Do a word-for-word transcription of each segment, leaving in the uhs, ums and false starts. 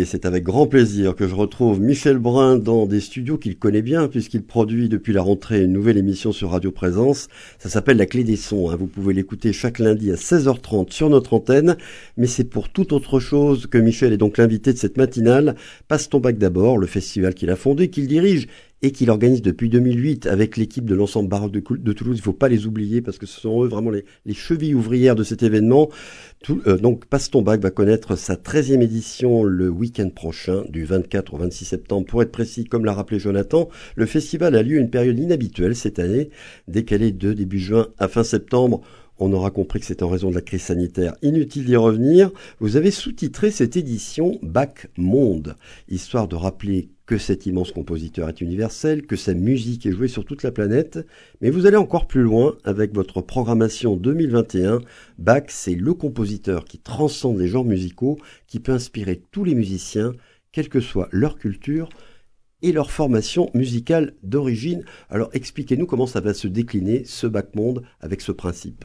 Et c'est avec grand plaisir que je retrouve Michel Brun dans des studios qu'il connaît bien puisqu'il produit depuis la rentrée une nouvelle émission sur Radio Présence. Ça s'appelle La Clé des Sons. Vous pouvez l'écouter chaque lundi à seize heures trente sur notre antenne. Mais c'est pour toute autre chose que Michel est donc l'invité de cette matinale. Passe ton bac d'abord, le festival qu'il a fondé, qu'il dirige et qu'il organise depuis deux mille huit avec l'équipe de l'ensemble baroque de, de Toulouse. Il ne faut pas les oublier parce que ce sont eux vraiment les, les chevilles ouvrières de cet événement. Tout, euh, donc Passe ton bac va connaître sa treizième édition le week-end prochain, du vingt-quatre au vingt-six septembre. Pour être précis, comme l'a rappelé Jonathan, le festival a lieu à une période inhabituelle cette année, décalée de début juin à fin septembre. On aura compris que c'est en raison de la crise sanitaire. Inutile d'y revenir. Vous avez sous-titré cette édition Bach Monde, histoire de rappeler que cet immense compositeur est universel, que sa musique est jouée sur toute la planète. Mais vous allez encore plus loin avec votre programmation deux mille vingt et un. Bach, c'est le compositeur qui transcende les genres musicaux, qui peut inspirer tous les musiciens, quelle que soit leur culture et leur formation musicale d'origine. Alors expliquez-nous comment ça va se décliner, ce Bach Monde, avec ce principe.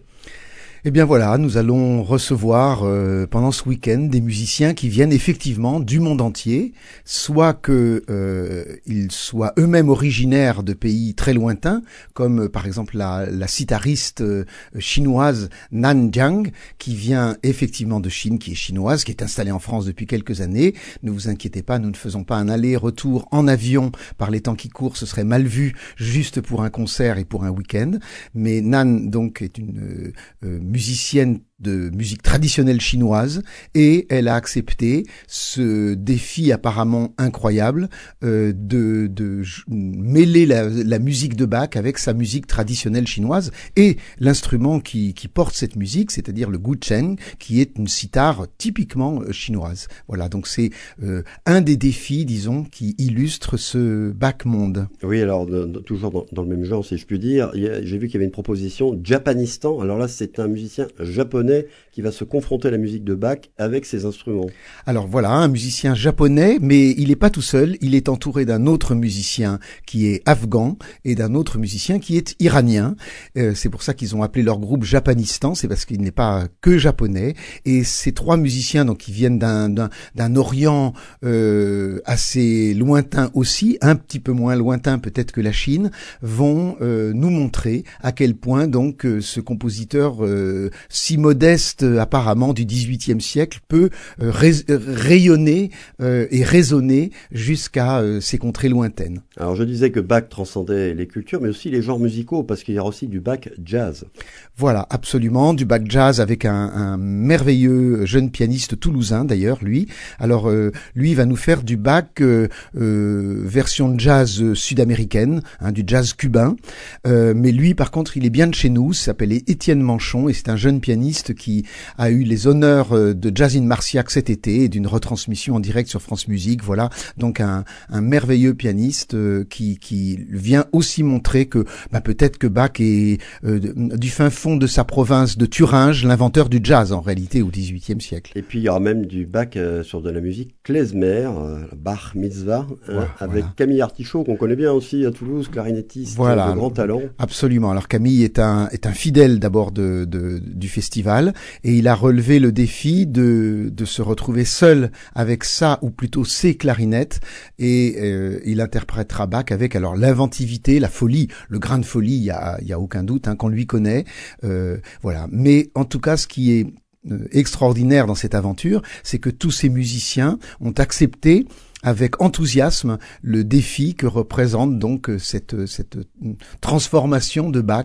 Eh bien voilà, nous allons recevoir euh, pendant ce week-end des musiciens qui viennent effectivement du monde entier, soit que euh, ils soient eux-mêmes originaires de pays très lointains, comme euh, par exemple la, la sitariste euh, chinoise Nan Jiang, qui vient effectivement de Chine, qui est chinoise, qui est installée en France depuis quelques années. Ne vous inquiétez pas, nous ne faisons pas un aller-retour en avion par les temps qui courent, ce serait mal vu juste pour un concert et pour un week-end. Mais Nan donc est une euh, euh, musicienne de musique traditionnelle chinoise et elle a accepté ce défi apparemment incroyable euh, de, de mêler la, la musique de Bach avec sa musique traditionnelle chinoise et l'instrument qui, qui porte cette musique, c'est-à-dire le gucheng, qui est une sitar typiquement chinoise. Voilà, donc c'est euh, un des défis, disons, qui illustre ce Bach Monde. Oui, alors de, de, toujours dans, dans le même genre, si je puis dire, il y a, j'ai vu qu'il y avait une proposition Japanistan. Alors là, c'est un musicien japonais qui va se confronter à la musique de Bach avec ses instruments. Alors voilà, un musicien japonais, mais il n'est pas tout seul, il est entouré d'un autre musicien qui est afghan et d'un autre musicien qui est iranien. Euh, c'est pour ça qu'ils ont appelé leur groupe Japanistan, c'est parce qu'il n'est pas que japonais. Et ces trois musiciens, donc, qui viennent d'un, d'un, d'un Orient euh, assez lointain aussi, un petit peu moins lointain peut-être que la Chine, vont euh, nous montrer à quel point donc euh, ce compositeur euh, si modeste apparemment du dix-huitième siècle peut euh, ray- rayonner euh, et résonner jusqu'à euh, ces contrées lointaines. Alors je disais que Bach transcendait les cultures mais aussi les genres musicaux parce qu'il y a aussi du Bach jazz. Voilà, absolument, du Bach jazz avec un, un merveilleux jeune pianiste toulousain d'ailleurs, lui. Alors euh, lui va nous faire du Bach euh, euh, version jazz sud-américaine, hein, du jazz cubain. Euh, mais lui par contre il est bien de chez nous, il s'appelle Étienne Manchon et c'est un jeune pianiste qui a eu les honneurs de Jazz in Marciac cet été et d'une retransmission en direct sur France Musique. Voilà, donc un, un merveilleux pianiste euh, qui, qui vient aussi montrer que bah, peut-être que Bach est euh, du fin fond de sa province de Thuringe, l'inventeur du jazz en réalité au dix-huitième siècle. Et puis il y aura même du Bach euh, sur de la musique klezmer, euh, Bar Mitzvah, hein, ouais, avec voilà. Camille Artichaut qu'on connaît bien aussi à Toulouse, clarinettiste voilà, de grand talent. Absolument. Alors Camille est un est un fidèle d'abord de, de du festival. Et il a relevé le défi de, de se retrouver seul avec sa, ou plutôt ses clarinettes, et euh, il interprétera Bach avec alors l'inventivité, la folie, le grain de folie, il y a, il y a aucun doute hein, qu'on lui connaît, euh, voilà. Mais en tout cas, ce qui est euh, extraordinaire dans cette aventure, c'est que tous ces musiciens ont accepté avec enthousiasme le défi que représente donc cette cette transformation de Bach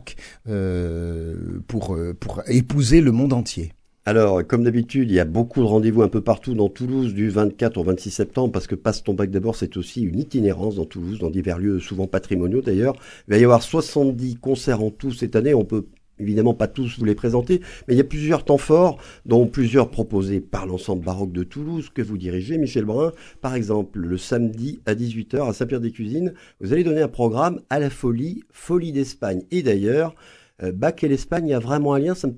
euh, pour pour épouser le monde entier. Alors, comme d'habitude, il y a beaucoup de rendez-vous un peu partout dans Toulouse du vingt-quatre au vingt-six septembre parce que Passe ton bac d'abord, c'est aussi une itinérance dans Toulouse, dans divers lieux souvent patrimoniaux d'ailleurs. Il va y avoir soixante-dix concerts en tout cette année, on peut évidemment pas tous vous les présenter, mais il y a plusieurs temps forts, dont plusieurs proposés par l'ensemble baroque de Toulouse que vous dirigez, Michel Brun. Par exemple, le samedi à dix-huit heures à Saint-Pierre-des-Cuisines, vous allez donner un programme à la folie, Folie d'Espagne. Et d'ailleurs, euh, Bach et l'Espagne, il y a vraiment un lien, ça me paraît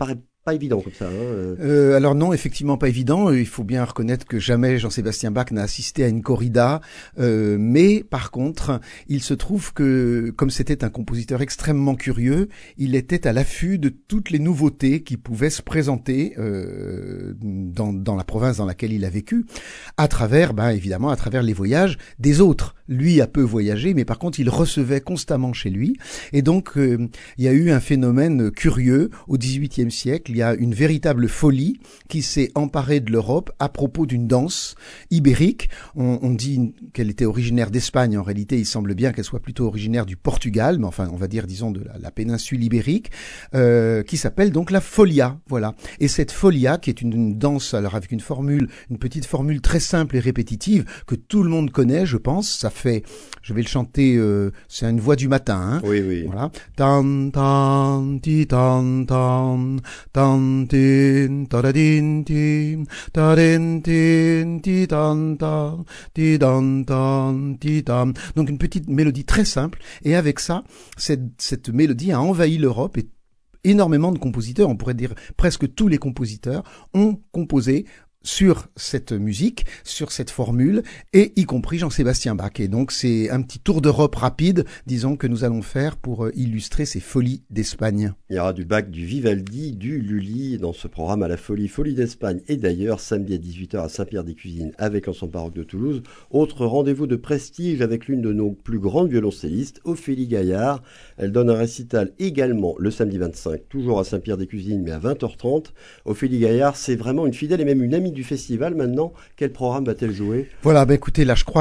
pas évident comme ça. Hein. Euh, alors non, effectivement pas évident. Il faut bien reconnaître que jamais Jean-Sébastien Bach n'a assisté à une corrida. Euh, mais par contre, il se trouve que comme c'était un compositeur extrêmement curieux, il était à l'affût de toutes les nouveautés qui pouvaient se présenter euh, dans, dans la province dans laquelle il a vécu, à travers, ben, évidemment, à travers les voyages des autres. Lui a peu voyagé, mais par contre, il recevait constamment chez lui. Et donc, euh, il y a eu un phénomène curieux au dix-huitième siècle. Il y a une véritable folie qui s'est emparée de l'Europe à propos d'une danse ibérique. On, on dit qu'elle était originaire d'Espagne. En réalité, il semble bien qu'elle soit plutôt originaire du Portugal, mais enfin, on va dire, disons, de la, la péninsule ibérique, euh, qui s'appelle donc la folia. Voilà. Et cette folia, qui est une, une danse, alors avec une formule, une petite formule très simple et répétitive que tout le monde connaît, je pense. Ça fait, je vais le chanter, euh, c'est une voix du matin. Hein. Oui, oui. Voilà. Tan tan ti tan tan tan tin ta din tin ta din tin ti tan ta ti dan tan ti tam. Donc une petite mélodie très simple, et avec ça, cette cette mélodie a envahi l'Europe, et énormément de compositeurs, on pourrait dire presque tous les compositeurs, ont composé sur cette musique, sur cette formule, et y compris Jean-Sébastien Bach. Et donc c'est un petit tour d'Europe rapide, disons, que nous allons faire pour illustrer ces folies d'Espagne. Il y aura du Bach, du Vivaldi, du Lully dans ce programme à la folie, folie d'Espagne. Et d'ailleurs, samedi à dix-huit heures à Saint-Pierre-des-Cuisines avec l'ensemble baroque de Toulouse. Autre rendez-vous de prestige avec l'une de nos plus grandes violoncellistes, Ophélie Gaillard. Elle donne un récital également le samedi vingt-cinq, toujours à Saint-Pierre-des-Cuisines, mais à vingt heures trente. Ophélie Gaillard, c'est vraiment une fidèle et même une amie du festival. Maintenant, quel programme va-t-elle jouer? Voilà, ben écoutez, là je crois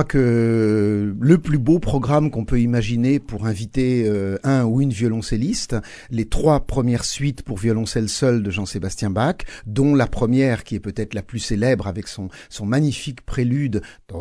que le plus beau programme qu'on peut imaginer pour inviter euh, un ou une violoncelliste, les trois premières suites pour violoncelle seul de Jean-Sébastien Bach, dont la première qui est peut-être la plus célèbre avec son son magnifique prélude,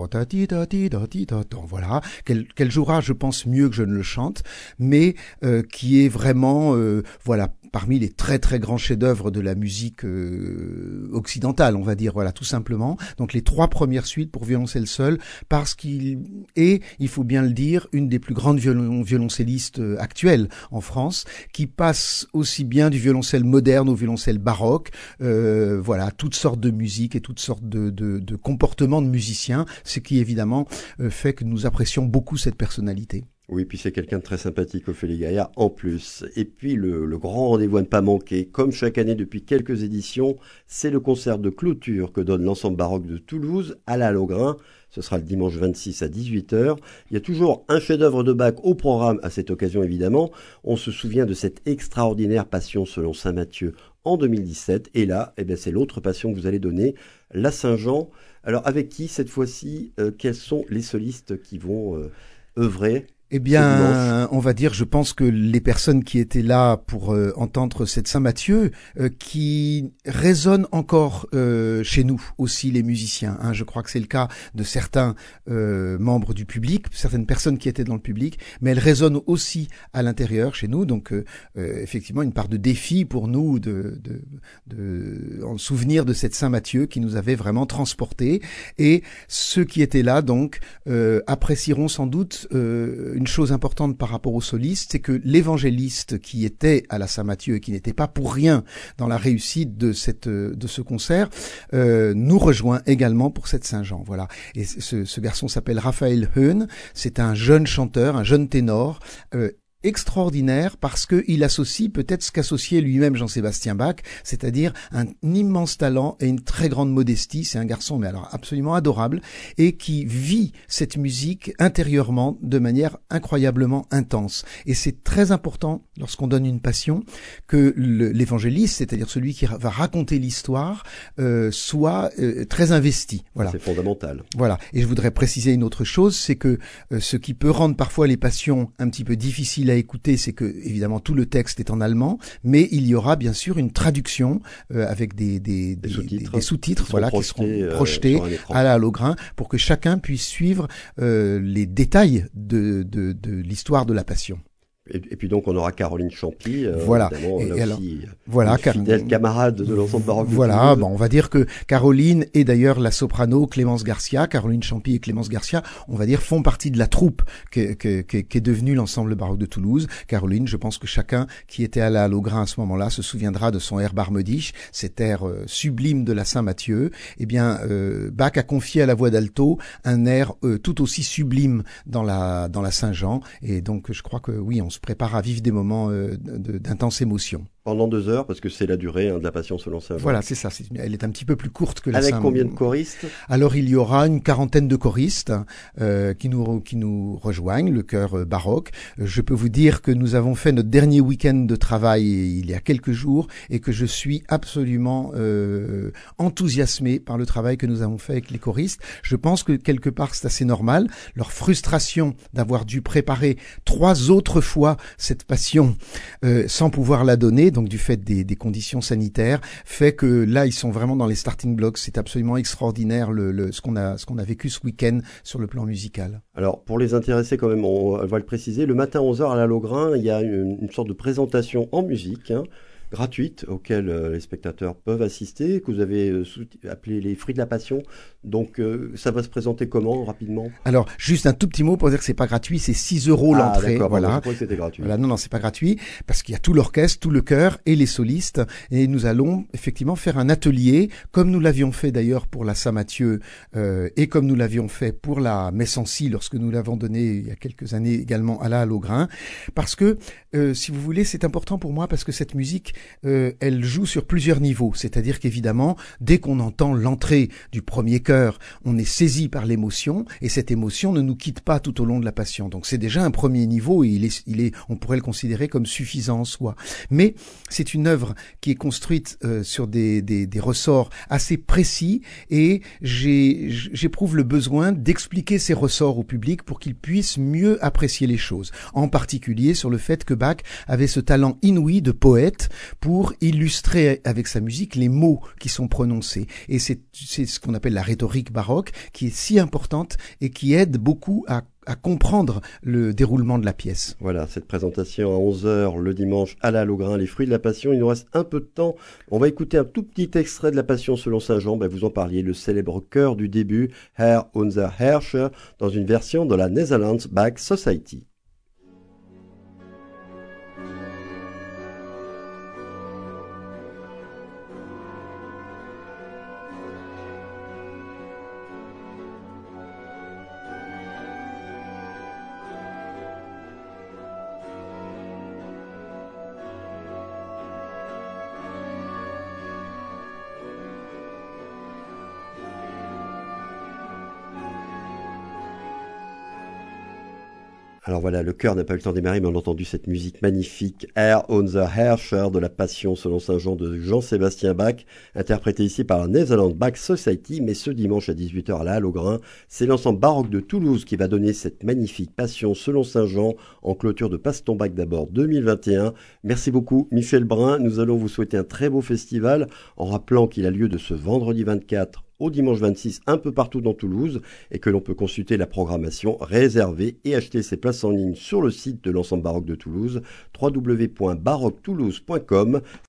voilà, qu'elle qu'elle jouera, je pense, mieux que je ne le chante, mais euh, qui est vraiment, euh, voilà, parmi les très très grands chefs-d'œuvre de la musique euh, occidentale, on va dire, voilà, tout simplement. Donc les trois premières suites pour violoncelle seul, parce qu'il est, il faut bien le dire, une des plus grandes violon violoncellistes actuelles en France, qui passe aussi bien du violoncelle moderne au violoncelle baroque, euh, voilà, toutes sortes de musiques et toutes sortes de, de, de comportements de musiciens, ce qui évidemment euh, fait que nous apprécions beaucoup cette personnalité. Oui, puis c'est quelqu'un de très sympathique, Ophélie Gaillard, en plus. Et puis le, le grand rendez-vous à ne pas manquer, comme chaque année depuis quelques éditions, c'est le concert de clôture que donne l'ensemble baroque de Toulouse à la Logrin. Ce sera le dimanche vingt-six à dix-huit heures. Il y a toujours un chef-d'œuvre de Bach au programme à cette occasion, évidemment. On se souvient de cette extraordinaire Passion selon saint Matthieu en deux mille dix-sept. Et là, eh bien, c'est l'autre passion que vous allez donner, la Saint-Jean. Alors avec qui, cette fois-ci, euh, quels sont les solistes qui vont euh, œuvrer ? Eh bien, on va dire, je pense que les personnes qui étaient là pour euh, entendre cette Saint-Matthieu, euh, qui résonnent encore euh, chez nous aussi, les musiciens. Hein. Je crois que c'est le cas de certains euh, membres du public, certaines personnes qui étaient dans le public, mais elles résonnent aussi à l'intérieur chez nous. Donc, euh, euh, effectivement, une part de défi pour nous de, de, de, en souvenir de cette Saint-Matthieu qui nous avait vraiment transportés. Et ceux qui étaient là, donc, euh, apprécieront sans doute euh, une chose importante par rapport aux solistes, c'est que l'évangéliste qui était à la Saint-Matthieu et qui n'était pas pour rien dans la réussite de cette de ce concert euh, nous rejoint également pour cette Saint-Jean. Voilà. Et ce, ce garçon s'appelle Raphaël Heun. C'est un jeune chanteur, un jeune ténor. Euh, extraordinaire parce que il associe peut-être ce qu'associait lui-même Jean-Sébastien Bach, c'est-à-dire un immense talent et une très grande modestie. C'est un garçon, mais alors absolument adorable, et qui vit cette musique intérieurement de manière incroyablement intense. Et c'est très important lorsqu'on donne une passion que l'évangéliste, c'est-à-dire celui qui va raconter l'histoire, euh, soit euh, très investi. Voilà. C'est fondamental. Voilà. Et je voudrais préciser une autre chose, c'est que euh, ce qui peut rendre parfois les passions un petit peu difficiles à écouter, c'est que évidemment tout le texte est en allemand, mais il y aura bien sûr une traduction euh, avec des, des, des, des sous-titres, des, des sous-titres, voilà, qui seront projetés euh, à la Logrin pour que chacun puisse suivre euh, les détails de, de, de l'histoire de la Passion. Et, et puis donc on aura Caroline Champy, euh, voilà. Et, là alors, aussi, voilà, une fidèle car... camarade de l'ensemble baroque. Voilà, bon, on va dire que Caroline et d'ailleurs la soprano Clémence Garcia, Caroline Champy et Clémence Garcia, on va dire font partie de la troupe qui est devenue l'ensemble baroque de Toulouse. Caroline, je pense que chacun qui était allé à Laugrain à ce moment-là se souviendra de son air Barmediche, cet air euh, sublime de la Saint-Mathieu. Eh bien, euh, Bach a confié à la voix d'alto un air euh, tout aussi sublime dans la dans la Saint-Jean, et donc je crois que oui, on se prépare à vivre des moments euh, d'intense émotion. Pendant deux heures, parce que c'est la durée hein, de la Passion selon Saint Jean. Voilà, c'est ça. C'est une, elle est un petit peu plus courte que la Avec Saint... combien de choristes? Alors, il y aura une quarantaine de choristes euh, qui nous qui nous rejoignent, le chœur euh, baroque. Je peux vous dire que nous avons fait notre dernier week-end de travail il y a quelques jours et que je suis absolument euh, enthousiasmé par le travail que nous avons fait avec les choristes. Je pense que quelque part, c'est assez normal. Leur frustration d'avoir dû préparer trois autres fois cette Passion euh, sans pouvoir la donner, donc du fait des, des conditions sanitaires, fait que là ils sont vraiment dans les starting blocks. C'est absolument extraordinaire le, le, ce qu'on a ce qu'on a vécu ce week-end sur le plan musical. Alors pour les intéressés quand même, on va le préciser, le matin à onze heures à la Laugrain, il y a une, une sorte de présentation en musique, hein, gratuite, auquel euh, les spectateurs peuvent assister, que vous avez euh, appelé les Fruits de la Passion. Donc euh, ça va se présenter comment rapidement? Alors juste un tout petit mot pour dire que c'est pas gratuit, c'est six euros ah, l'entrée. Voilà. Voilà. Je croyais que c'était gratuit. Voilà, non, non, c'est pas gratuit parce qu'il y a tout l'orchestre, tout le chœur et les solistes, et nous allons effectivement faire un atelier comme nous l'avions fait d'ailleurs pour la Saint-Mathieu euh, et comme nous l'avions fait pour la Messancy lorsque nous l'avons donné il y a quelques années également à la Laugrain, parce que euh, si vous voulez, c'est important pour moi parce que cette musique euh, elle joue sur plusieurs niveaux, c'est-à-dire qu'évidemment dès qu'on entend l'entrée du premier chœur, on est saisi par l'émotion et cette émotion ne nous quitte pas tout au long de la Passion. Donc c'est déjà un premier niveau et il est, il est, on pourrait le considérer comme suffisant en soi. Mais c'est une œuvre qui est construite euh, sur des, des, des ressorts assez précis et j'ai, j'éprouve le besoin d'expliquer ces ressorts au public pour qu'il puisse mieux apprécier les choses. En particulier sur le fait que Bach avait ce talent inouï de poète pour illustrer avec sa musique les mots qui sont prononcés. Et c'est, c'est ce qu'on appelle la rhétorique baroque qui est si importante et qui aide beaucoup à à comprendre le déroulement de la pièce. Voilà, cette présentation à onze heures le dimanche à la Laugrain, les Fruits de la Passion. Il nous reste un peu de temps. On va écouter un tout petit extrait de la Passion selon Saint Jean. Ben, vous en parliez, le célèbre chœur du début, Herr unser Herrscher, dans une version de la Netherlands Bach Society. Alors voilà, le chœur n'a pas eu le temps de démarrer, mais on a entendu cette musique magnifique, Herr unser Herrscher, de la Passion selon Saint Jean de Jean-Sébastien Bach, interprété ici par la Netherlands Bach Society, mais ce dimanche à dix-huit heures à la Laugrain. C'est l'ensemble baroque de Toulouse qui va donner cette magnifique Passion selon Saint Jean en clôture de Passe ton Bach d'abord deux mille vingt et un. Merci beaucoup Michel Brun, nous allons vous souhaiter un très beau festival en rappelant qu'il a lieu de ce vendredi vingt-quatre au dimanche vingt-six un peu partout dans Toulouse et que l'on peut consulter la programmation, réserver et acheter ses places en ligne sur le site de l'ensemble baroque de Toulouse, w w w point baroque toulouse point com.